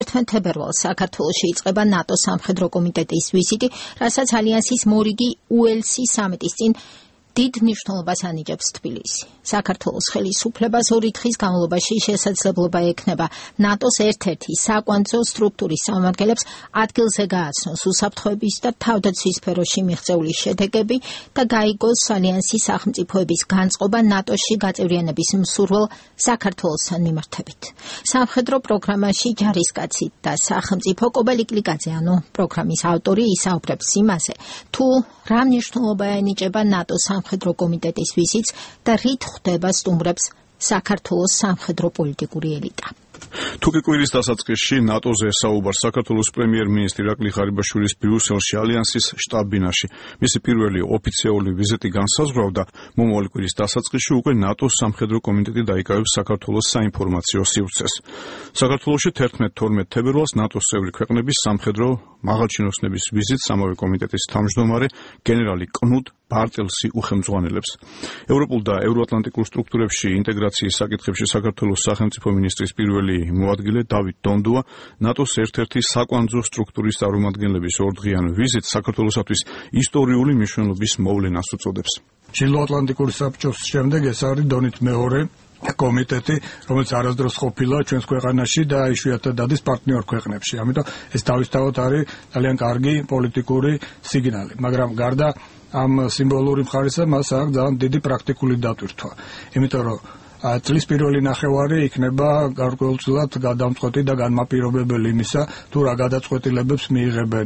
11 თებერვალს საქართველოში იწყება ნატოს სამხედრო კომიტეტის ვიზიტი, რასაც ალიანსის მორიგი უელსის სამიტის წინ დიდ მნიშვნელობას ანიჭებს თბილისი. საქართველოს ხელისუფლებას 2 დღის განმავლობაში შესაძლებლობა ექნება ნატოს ერთ-ერთი საკვანძო სტრუქტურის წარმომადგენლებს ადგილზე გააცნოს უსაფრთხოების და თავდაცვის სფეროში მიღწეული შედეგები და გაიგოს ალიანსის სახელმწიფოების განწყობა ნატოში გაწევრიანების მსურველ საქართველოსთან მიმართებით. სამხედრო პროგრამაში ჯარისკაცი და სახელმწიფო კობელი კლიკაძე, პროგრამის ავტორი ისაუბრებს იმაზე, თუ რა მნიშვნელობა ენიჭება ნატოს სამხედრო კომიტეტის ვიზიტს და რით ხვდება სტუმრებს საქართველოს სამხედრო პოლიტიკური ელიტა. თუკი კვირის დასაწყისში ნატოზე საუბარს საქართველოს პრემიერ-მინისტრი ირაკლი ღარიბაშვილის ბრიუსელში ალიანსის შტაბ-ბინაში მისი პირველი ოფიციალური ვიზიტი განსაზღვრავდა, მომავალი კვირის დასაწყისში უკვე ნატოს სამხედრო კომიტეტი დაიკავებს საქართველოს საინფორმაციო სივრცეს. საქართველოში 11-12 თებერვალს ნატოს წევრი ქვეყნების სამხედრო მაღალჩინოსნების ვიზიტს ამავე კომიტეტის თავმჯდომარე გენერალი კნუდ ბარტელსი უხელმძღვანელებს. ევროპულ და ევროატლანტიკურ სტრუქტურებში ინტეგრაციის საკითხებში საქართველოს სახელმწიფო მინისტრის პირველი მოადგილე დავით დონდუა ნატოს ერთ-ერთი საკვანძო სტრუქტურის წარმომადგენლების 2დღიან ვიზიტს საქართველოსთვის ისტორიული მნიშვნელობის მოვლენას უწოდებს. ჩრდილოატლანტიკური საბჭოს შემდეგ ეს არის დონით მეორე კომიტეტი, რომელიც არასდროს ყოფილა ჩვენს ქვეყანაში და იშვიათად დადის პარტნიორ ქვეყნებში. ამიტომ ეს თავისთავად არის ძალიან კარგი პოლიტიკური სიგნალი, მაგრამ გარდა ამ სიმბოლური მხარისა მას აქვს ძალიან დიდი პრაქტიკული დატვირთვა. იმიტომ რომ წლის პირველი ნახევარი იქნება გარკვეულწილად გადამწყვეტი და განმაპირობებელი იმისა, თუ რა გადაწყვეტილებებს მიიღებენ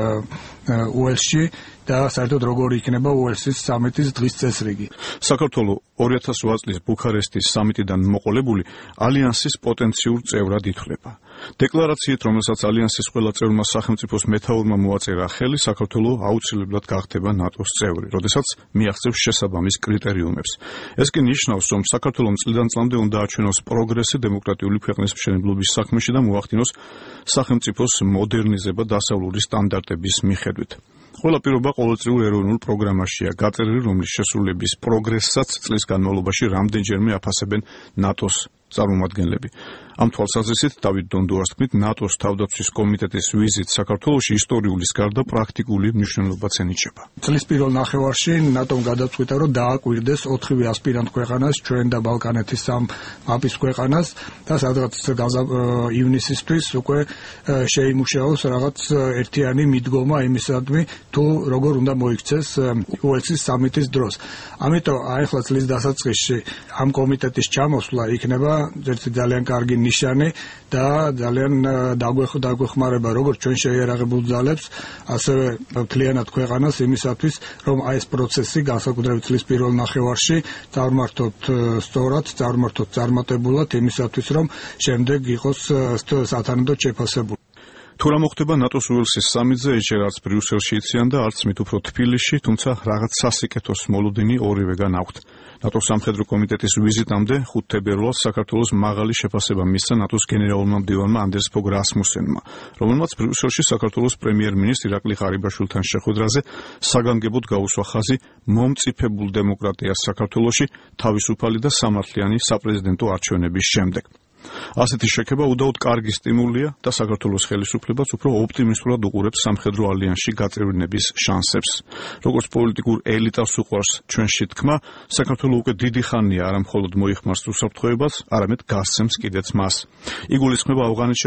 უელსში და საერთოდ როგორი იქნება უელსის სამიტის დღის წესრიგი. საქართველოს 2008 წლის ბუქარესტის სამიტიდან მოყოლებული ალიანსის პოტენციურ წევრად ითვლება. დეკლარაციით, რომელსაც ალიანსის ყველა წევრმა სახელმწიფოს მეთაურმა მოაწერა ხელი, საქართველოს აუცილებლად გახდება ნატოს წევრი, როდესაც მიაღწევს შესაბამის კრიტერიუმებს. ეს კი ნიშნავს, რომ საქართველოს წლიდან წლამდე უნდა აჩვენოს პროგრესი დემოკრატიული ქვეყნის მშენებლობის საქმეში და მოახდინოს სახელმწიფოს მოდერნიზება დასავლური სტანდარტების მიხედვით. ყველა პირობა ყოველწლიურ ეროვნულ პროგრამაშია გაწერილი, რომლის შესრულების პროგრესსაც წლის განმავლობაში რამდენჯერმე აფასებენ ნატოს წარმომადგენლები. ამ თვალსაზრისით დავით დონდუას თქმით, ნატოს თავდაცვის კომიტეტის ვიზიტ საქართველოში ისტორიულის გარდა პრაქტიკული მნიშვნელობაც ენიჭება. წლის პირველ ნახევარში ნატომ გადაწყვიტა, რომ დააკვირდეს 4 ასპირანტ ქვეყანას, ჩვენ და ბალკანეთის სამ მაპის ქვეყანას და სადღაც ივნისისთვის უკვე შეიმუშაოს რაღაც ერთიანი მიდგომა იმისადმი, თუ როგორ უნდა მოიქცეს უელსის სამიტის დროს. ამიტომ ახლა წლის დასაწყისში ამ კომიტეტის ჩამოსვლა იქნება ერთი ძალიან კარგი ნიშანი და ძალიან დაგვეხმარება როგორც ჩვენ შეიარაღებულ ძალებს, ასევე მთლიანად ქვეყანას იმისათვის, რომ აი ეს პროცესი განსაკუთრებით წლის პირველ ნახევარში წარმართოთ სწორად, წარმართოთ წარმატებულად იმისათვის, რომ შემდეგ იყოს სათანადოდ შეფასებული. თუ რა მოხდება ნატოს უელსის სამიტზე, ჯერ არც ბრიუსელში იციან და არც მით უფრო თბილისში, თუმცა რაღაც სასიკეთოს მოლოდინი ორივეგან აქვთ. ნატოს სამხედრო კომიტეტის ვიზიტამდე 5 თებერვალს საქართველოს მაღალი შეფასება მისცა ნატოს გენერალურმა მდივანმა ანდერს ფოგ რასმუსენმა, რომელმაც ბრიუსელში საქართველოს პრემიერ-მინისტრი ირაკლი ღარიბაშვილთან შეხვედრაზე საგანგებოდ გაუსვა ხაზი მომწიფებულ დემოკრატიას საქართველოში თავისუფალი და სამართლიანი საპრეზიდენტო არჩევნების შემდეგ. ასეთი შექება უდაოდ კარგი სტიმულია და საქართველოს ხელისუფლებას უფრო ოპტიმისტურად უყურებს სამხედრო ალიანსში გაწევრიანების შანსებს. როგორც პოლიტიკურ ელიტას უყვარს ჩვენში თქმა, საქართველოს უკვე დიდი ხანია არა მხოლოდ მოიხმარს უსაფრთხოებას, არამედ გასცემს კიდეც მას. იგულისხმება ავღანეთში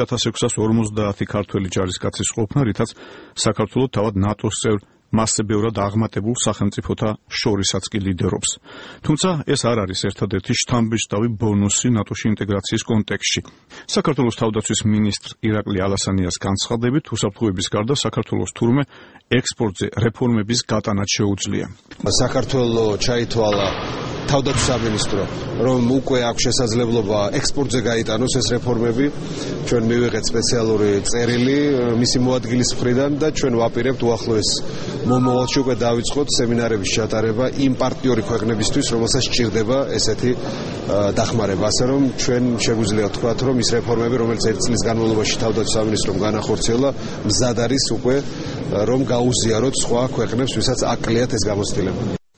1650 ქართველი ჯარისკაცის ყოფნა, რითაც საქართველოს თავად ნატოს წევრ მასზე ბევრად აღმატებულ სახელმწიფოთა შორისაც კი ლიდერობს. თუმცა ეს არ არის ერთადერთი შთამბეჭდავი ბონუსი ნატოში ინტეგრაციის კონტექსტში. საქართველოს თავდაცვის მინისტრ ირაკლი ალასანიას განცხადებით, უსაფრთხოების გარდა საქართველოს თურმე ექსპორტზე რეფორმების გატანაც შეუძლია. საქართველოს ჩაითვალა თავდაცვის სამინისტრო, რომ უკვე აქვს შესაძლებლობა ექსპორტზე გაიტანოს ეს რეფორმები. ჩვენ მივიღეთ სპეციალური წერილი მისი მოადგილის მხრიდან და ჩვენ ვაპირებთ უახლოეს მომავალში უკვე დავიწყოთ სემინარების ჩატარება იმ პარტნიორი ქვეყნებისთვის, რომელსაც სჭირდება ესეთი დახმარება. ასე რომ ჩვენ შეგვიძლია ვთქვათ, რომ ის რეფორმები, რომელიც 1 წლის განმავლობაში თავდაცვის სამინისტრომ განახორციელა, მზად არის უკვე რომ გაუზიაროთ სხვა ქვეყნებს, ვისაც აკლიათ ეს გამოცდილება.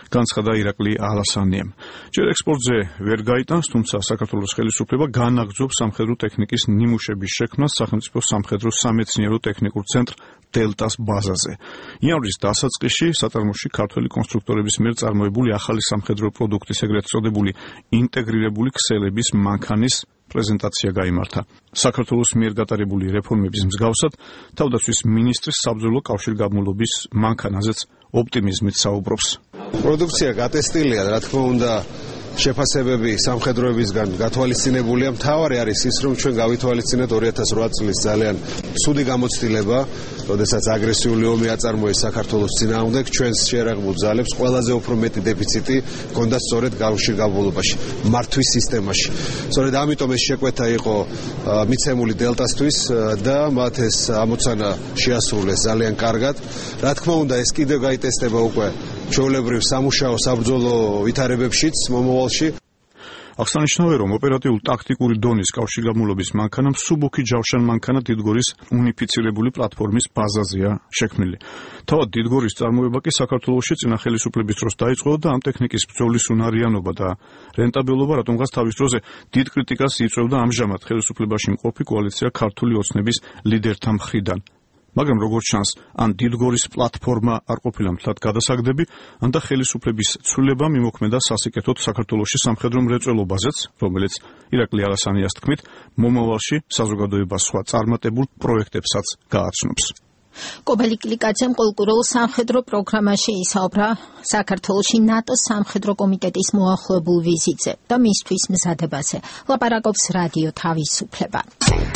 განცხადა ირაკლი ალასანიამ. ჯერ ექსპორტზე ვერ გაიტანს, თუმცა საქართველოს ხელისუფლება განაგრძობს სამხედრო ტექნიკის ნიმუშების შექმნას სახელმწიფო სამხედრო სამეცნიერო ტექნიკურ ცენტრ დელტას ბაზაზე. იანვრის დასაწყისში საწარმოში ქართველი კონსტრუქტორების მიერ წარმოებული ახალი სამხედრო პროდუქტის ეგრეთ წოდებული ინტეგრირებული ქსელების მანქანის პრეზენტაცია გაიმართა. საქართველოს მიერ გატარებული რეფორმების მსგავსად, თავდაცვის მინისტრის საბრძოლო კავშირგაბმულობის მანქანაზეც ოპტიმიზმით საუბრობს. პროდუქცია გატესტილია, რა თქმა უნდა, შეფასებები სამხედროებისგან გათვალისწინებულია. მთავარი არის ის, რომ ჩვენ გავითვალისწინეთ 2008 წლის ძალიან ცუდი გამოცდილება, როდესაც აგრესიული ომი აწარმოეს საქართველოს წინააღმდეგ, ჩვენს შერაღებულ ძალებს ყველაზე უფრო მეტი დეფიციტი ჰქონდა სწორედ კავშირგაბმულობაში, მართვის სისტემაში. სწორედ ამიტომ ეს შეკვეთა იყო მიცემული დელტასთვის და მათ ეს ამოცანა შეასრულეს ძალიან კარგად. რა თქმა უნდა, ეს კიდევ გაიტესტება უკვე ჩვეულებრივ სამუშაო საბრძოლო ვითარებებშიც მომავალში. აღსანიშნავია, რომ ოპერატიულ-ტაქტიკური დონის კავშირგაბმულობის მანქანა მსუბუქი ჯავშან მანქანა დიდგორის უნიფიცირებული პლატფორმის ბაზაზეა შექმნილი. თავად დიდგორის წარმოება კი საქართველოში წინა ხელისუფლების დროს დაიწყო და ამ ტექნიკის ბრძოლის უნარიანობა და რენტაბელობა რატომღაც თავის დროზე დიდ კრიტიკას იწვევდა ამჟამად ხელისუფლებაში მყოფი კოალიცია ქართული ოცნების ლიდერთა მხრიდან. მაგრამ როგორც ჩანს, ან დიდგორის პლატფორმა არ ყოფილა მთლად გადასაგდები, ან და ხელისუფლების ცვლილება მიმოქმედა სასიკეთოდ საქართველოში სამხედრო მრეწველობაზეც, რომელიც ირაკლი ალასანიას თქმით, მომავალში საზოგადოებას სხვა წარმატებულ პროექტებსაც გააცნობს. კობელი კლიკაძემ კულტურულ სამხედრო პროგრამაში ისაუბრა საქართველოში ნატოს სამხედრო კომიტეტის მოახლოებულ ვიზიტზე და მისთვის მზადებაზე. ლაპარაკობს რადიო თავისუფლება.